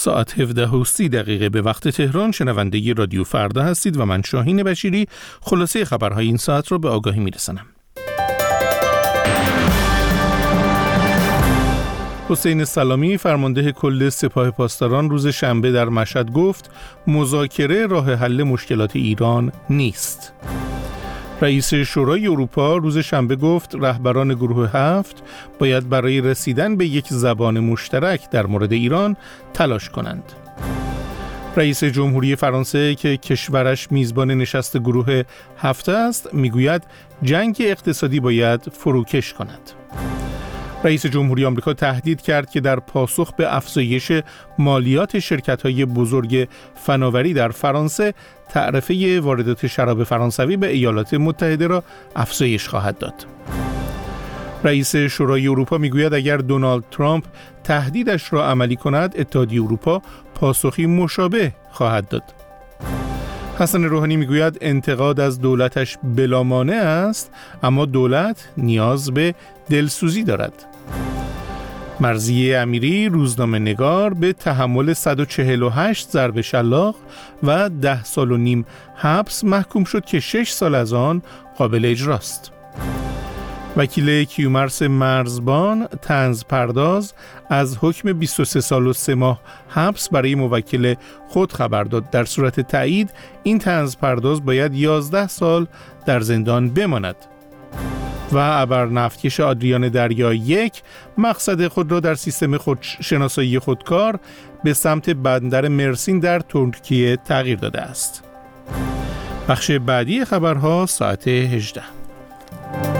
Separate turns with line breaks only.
ساعت 17:30 به وقت تهران شنونده رادیو فردا هستید و من شاهین بشیری خلاصه خبرهای این ساعت رو به آگاهی میرسانم. حسین سلامی فرمانده کل سپاه پاسداران روز شنبه در مشهد گفت مذاکره راه حل مشکلات ایران نیست. رئیس شورای اروپا روز شنبه گفت رهبران گروه 7 باید برای رسیدن به یک زبان مشترک در مورد ایران تلاش کنند. رئیس جمهوری فرانسه که کشورش میزبان نشست گروه 7 است میگوید جنگ اقتصادی باید فروکش کند. رئیس جمهوری آمریکا تهدید کرد که در پاسخ به افزایش مالیات شرکت‌های بزرگ فناوری در فرانسه تعرفه واردات شراب فرانسوی به ایالات متحده را افزایش خواهد داد. رئیس شورای اروپا میگوید اگر دونالد ترامپ تهدیدش را عملی کند اتحادیه اروپا پاسخی مشابه خواهد داد. حسن روحانی میگوید انتقاد از دولتش بلامانع است اما دولت نیاز به دلسوزی دارد. مرضیه امیری روزنامه‌نگار به تحمل 148 ضرب شلاق و 10 سال و نیم حبس محکوم شد که 6 سال از آن قابل اجراست. وکیل کیومرث مرزبان طنز پرداز از حکم 23 سال و 3 ماه حبس برای موکل خود خبر داد. در صورت تایید این طنز پرداز باید 11 سال در زندان بماند. و ابرنفتکش آدریان دریا 1 مقصد خود را در سیستم شناسایی خودکار به سمت بندر مرسین در ترکیه تغییر داده است. بخش بعدی خبرها ساعت 18.